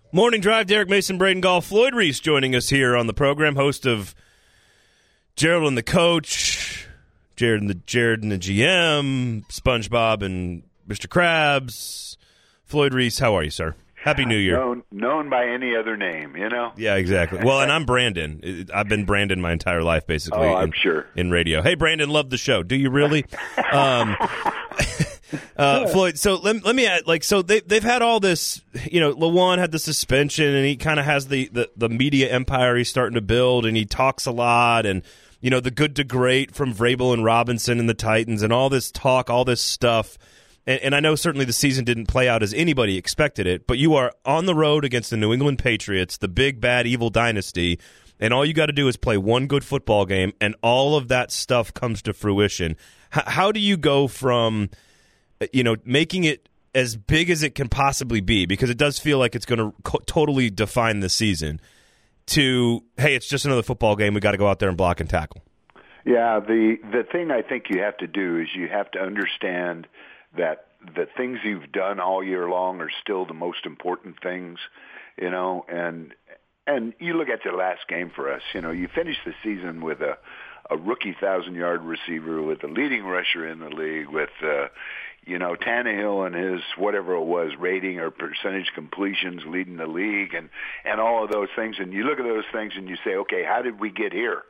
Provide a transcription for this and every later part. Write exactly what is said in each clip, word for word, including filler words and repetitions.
Morning Drive, Derek Mason, Braden Gall, Floyd Reese joining us here on the program, host of Gerald and the Coach, Jared and the Jared and the G M, SpongeBob and Mister Krabs. Floyd Reese, how are you, sir? Happy New Year. Known, known by any other name, you know? Yeah, exactly. Well, and I'm Brandon. I've been Brandon my entire life, basically. Oh, I'm in, sure. In radio. Hey, Brandon, love the show. Do you really? um, uh, Floyd, so let, let me add, like, so they, they've had all this, you know, Lawan had the suspension, and he kind of has the, the, the media empire he's starting to build, and he talks a lot, and, you know, the good to great from Vrabel and Robinson and the Titans, and all this talk, all this stuff. And, and I know certainly the season didn't play out as anybody expected it, but you are on the road against the New England Patriots, the big, bad, evil dynasty, and all you got to do is play one good football game, and all of that stuff comes to fruition. H- how do you go from, you know, making it as big as it can possibly be, because it does feel like it's going to co- totally define the season, to, hey, it's just another football game, we got to go out there and block and tackle? Yeah, the, the thing I think you have to do is you have to understand that the things you've done all year long are still the most important things, you know, and and you look at the last game for us, you know, you finished the season with a, a rookie thousand-yard receiver, with the leading rusher in the league, with, uh, you know, Tannehill and his whatever it was, rating or percentage completions leading the league, and, and all of those things. And you look at those things and you say, okay, how did we get here?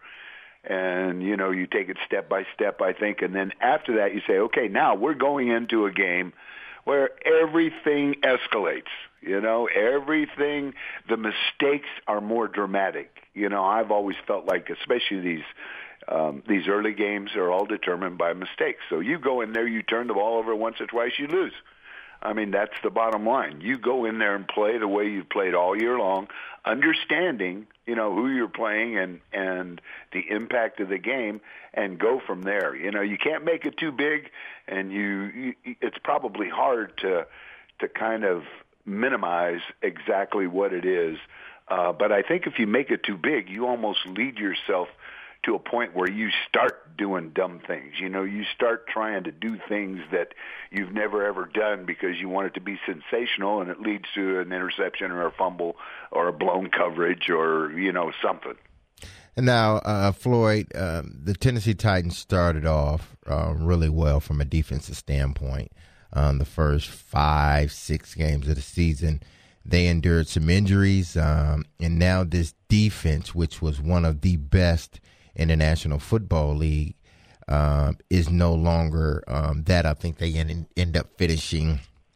And, you know, you take it step by step, I think. And then after that, you say, okay, now we're going into a game where everything escalates. You know, everything, the mistakes are more dramatic. You know, I've always felt like, especially these um, these early games are all determined by mistakes. So you go in there, you turn the ball over once or twice, you lose. I mean, that's the bottom line. You go in there and play the way you've played all year long, understanding, you know, who you're playing and, and the impact of the game, and go from there. You know, you can't make it too big, and you, you it's probably hard to to kind of minimize exactly what it is. Uh, but I think if you make it too big, you almost lead yourself to a point where you start doing dumb things. You know, you start trying to do things that you've never ever done because you want it to be sensational, and it leads to an interception or a fumble or a blown coverage or, you know, something. And now, uh, Floyd, um, the Tennessee Titans started off uh, really well from a defensive standpoint. Um, the first five, six games of the season, they endured some injuries, um, and now this defense, which was one of the best in the National Football League, uh, is no longer um, that. I think they end, end up finishing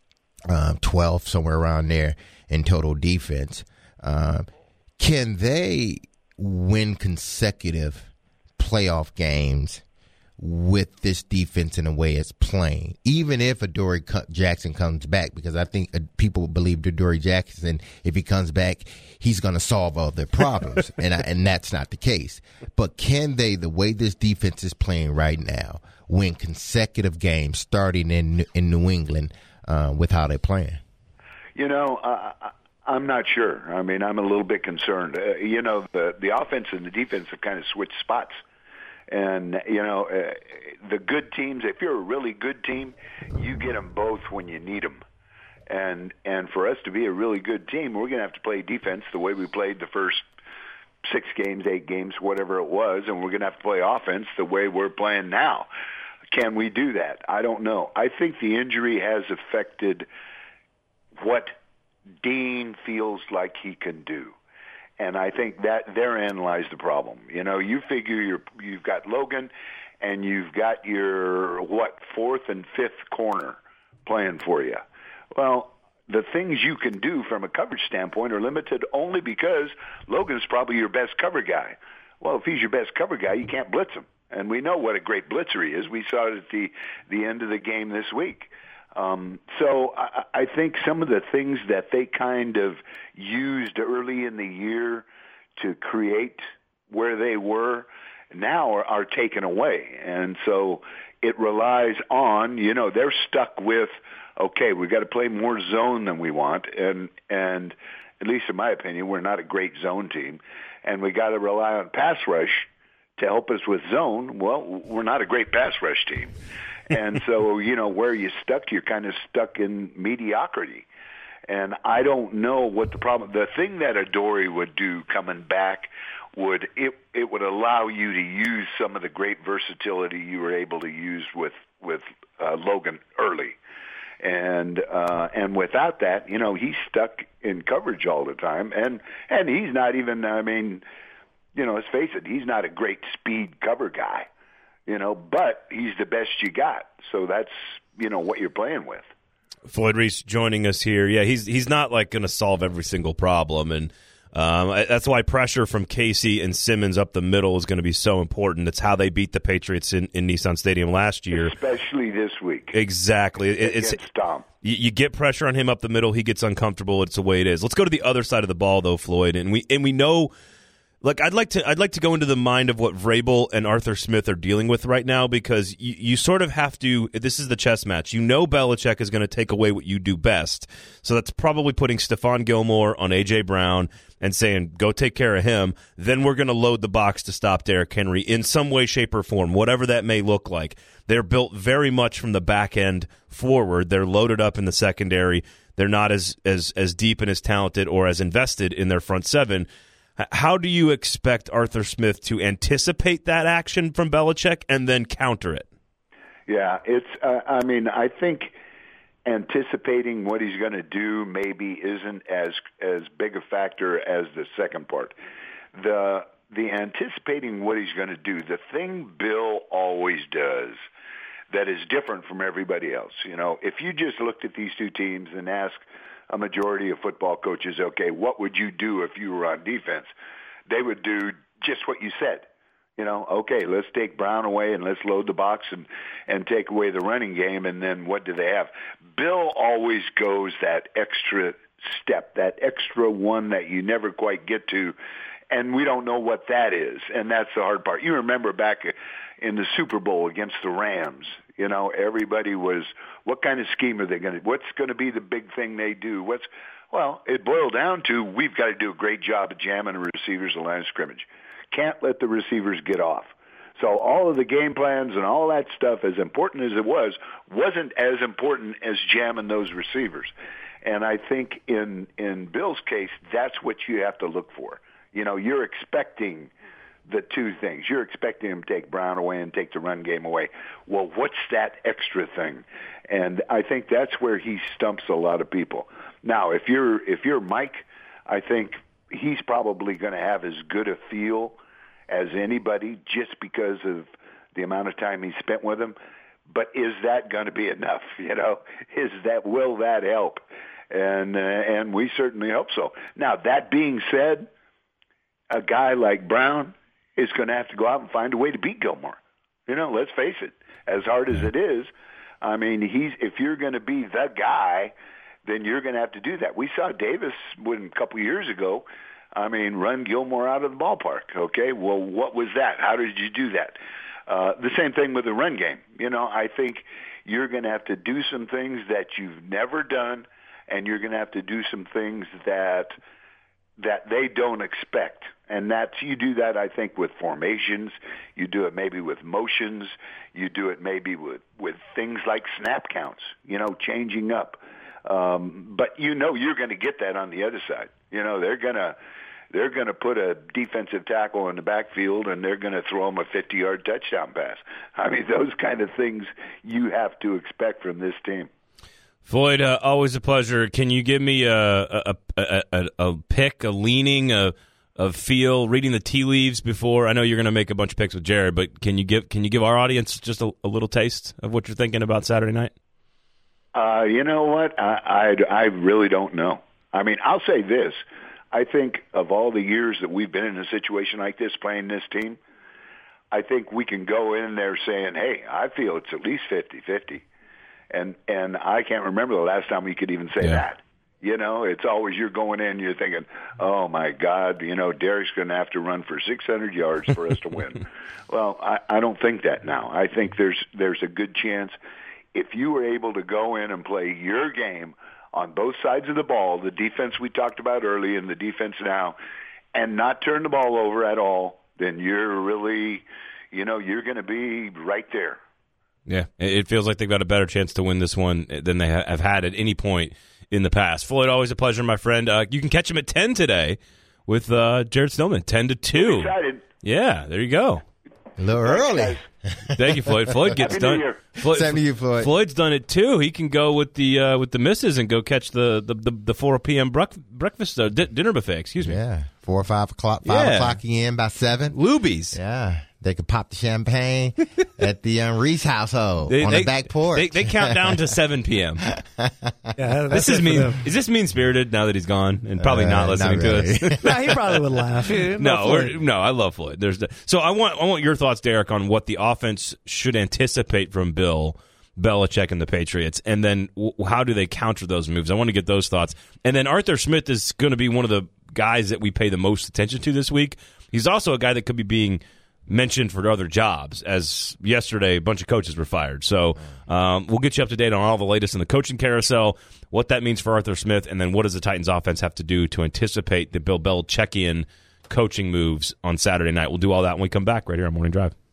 uh, twelfth, somewhere around there, in total defense. Uh, can they win consecutive playoff games with this defense in the way it's playing, even if Adoree Jackson comes back? Because I think people believe Adoree Jackson, if he comes back, he's going to solve all their problems, and I, and that's not the case. But can they, the way this defense is playing right now, win consecutive games starting in in New England uh, with how they're playing? You know, uh, I'm not sure. I mean, I'm a little bit concerned. Uh, you know, the the offense and the defense have kind of switched spots. And, you know, uh, the good teams, if you're a really good team, you get them both when you need them. And and for us to be a really good team, we're going to have to play defense the way we played the first six games, eight games, whatever it was, and we're going to have to play offense the way we're playing now. Can we do that? I don't know. I think the injury has affected what Dean feels like he can do. And I think that therein lies the problem. You know, you figure you're, you've got Logan, and you've got your, what, fourth and fifth corner playing for you. Well, the things you can do from a coverage standpoint are limited only because Logan's probably your best cover guy. Well, if he's your best cover guy, you can't blitz him. And we know what a great blitzer he is. We saw it at the, the end of the game this week. Um, so I, I think some of the things that they kind of used early in the year to create where they were now are, are taken away. And so it relies on, you know, they're stuck with, okay, we've got to play more zone than we want. And, and at least in my opinion, we're not a great zone team. And we got to rely on pass rush to help us with zone. Well, we're not a great pass rush team. And so, you know, where you're stuck, you're kind of stuck in mediocrity. And I don't know what the problem. The thing that Adoree would do coming back would it it would allow you to use some of the great versatility you were able to use with with uh, Logan early. And uh, and without that, you know, he's stuck in coverage all the time, and and he's not even. I mean, you know, let's face it, he's not a great speed cover guy, you know, but he's the best you got. So that's, you know, what you're playing with. Floyd Reese joining us here. Yeah, he's he's not like going to solve every single problem, and um, that's why pressure from Casey and Simmons up the middle is going to be so important. It's how they beat the Patriots in, in Nissan Stadium last year, especially this week. Exactly, it, it's Tom. You, you get pressure on him up the middle, he gets uncomfortable. It's the way it is. Let's go to the other side of the ball, though, Floyd, and we and we know. Look, I'd like to I'd like to go into the mind of what Vrabel and Arthur Smith are dealing with right now, because you, you sort of have to – this is the chess match. You know Belichick is going to take away what you do best, so that's probably putting Stephon Gilmore on A J. Brown and saying, go take care of him. Then we're going to load the box to stop Derrick Henry in some way, shape, or form, whatever that may look like. They're built very much from the back end forward. They're loaded up in the secondary. They're not as as as deep and as talented or as invested in their front seven. How do you expect Arthur Smith to anticipate that action from Belichick and then counter it? Yeah, it's. Uh, I mean, I think anticipating what he's going to do maybe isn't as as big a factor as the second part. The the anticipating what he's going to do. The thing Bill always does that is different from everybody else. You know, if you just looked at these two teams and asked a majority of football coaches, okay, what would you do if you were on defense? They would do just what you said. You know, okay, let's take Brown away and let's load the box and, and take away the running game, and then what do they have? Bill always goes that extra step, that extra one that you never quite get to, and we don't know what that is, and that's the hard part. You remember back in the Super Bowl against the Rams, you know, everybody was, what kind of scheme are they going to, what's going to be the big thing they do? What's, well, it boiled down to, we've got to do a great job of jamming the receivers at the line of scrimmage. Can't let the receivers get off. So all of the game plans and all that stuff, as important as it was, wasn't as important as jamming those receivers. And I think in, in Bill's case, that's what you have to look for. You know, you're expecting the two things. You're expecting him to take Brown away and take the run game away. Well, what's that extra thing? And I think that's where he stumps a lot of people. Now, if you're if you're Mike, I think he's probably going to have as good a feel as anybody just because of the amount of time he spent with him. But is that going to be enough? You know, is that will that help? And uh, and we certainly hope so. Now, that being said, a guy like Brown is going to have to go out and find a way to beat Gilmore. You know, let's face it, as hard as it is, I mean, he's if you're going to be the guy, then you're going to have to do that. We saw Davis when, a couple years ago, I mean, run Gilmore out of the ballpark. Okay, well, what was that? How did you do that? Uh, the same thing with the run game. You know, I think you're going to have to do some things that you've never done, and you're going to have to do some things that that they don't expect. And that's, you do that, I think, with formations. You do it maybe with motions. You do it maybe with, with things like snap counts, you know, changing up. Um, but you know you're going to get that on the other side. You know, they're going to they're going to put a defensive tackle in the backfield, and they're going to throw them a fifty-yard touchdown pass. I mean, those kind of things you have to expect from this team. Floyd, uh, always a pleasure. Can you give me a a, a, a, a pick, a leaning, a, a feel, reading the tea leaves before? I know you're going to make a bunch of picks with Jared, but can you give can you give our audience just a, a little taste of what you're thinking about Saturday night? Uh, you know what? I, I, I really don't know. I mean, I'll say this. I think of all the years that we've been in a situation like this playing this team, I think we can go in there saying, hey, I feel it's at least fifty-fifty. And and I can't remember the last time we could even say yeah. that. You know, it's always you're going in, you're thinking, oh, my God, you know, Derrick's going to have to run for six hundred yards for us to win. Well, I, I don't think that now. I think there's there's a good chance if you were able to go in and play your game on both sides of the ball, the defense we talked about early and the defense now, and not turn the ball over at all, then you're really, you know, you're going to be right there. Yeah, it feels like they've got a better chance to win this one than they have had at any point in the past. Floyd, always a pleasure, my friend. Uh, you can catch him at ten today with uh, Jared Snowman, ten to two. I'm excited. Yeah, there you go. A little early. Thank you, Floyd. Floyd gets Happy done. New Year. Floyd, Same to you, Floyd. Floyd's done it too. He can go with the uh, with the missus and go catch the the, the, the four p.m. Brec- breakfast uh, di- dinner buffet. Excuse me. Yeah, four or five o'clock. Five Yeah. o'clock in by seven. Lubies. Yeah, they could pop the champagne at the um, Reese household They, on they, the back porch. They, they count down to seven p.m. Yeah, This that's is it for mean. them. Is this mean spirited now that he's gone and probably Uh, not listening not really. to us? No, he probably would laugh. No, No, we're, no, I love Floyd. There's the, so I want I want your thoughts, Derek, on what the offense should anticipate from Bill Belichick and the Patriots, and then w- how do they counter those moves? I want to get those thoughts, and then Arthur Smith is going to be one of the guys that we pay the most attention to this week. He's also a guy that could be being mentioned for other jobs, as yesterday a bunch of coaches were fired. So um, we'll get you up to date on all the latest in the coaching carousel, what that means for Arthur Smith, and then what does the Titans offense have to do to anticipate the Bill Belichickian coaching moves on Saturday night. We'll do all that when we come back right here on Morning Drive.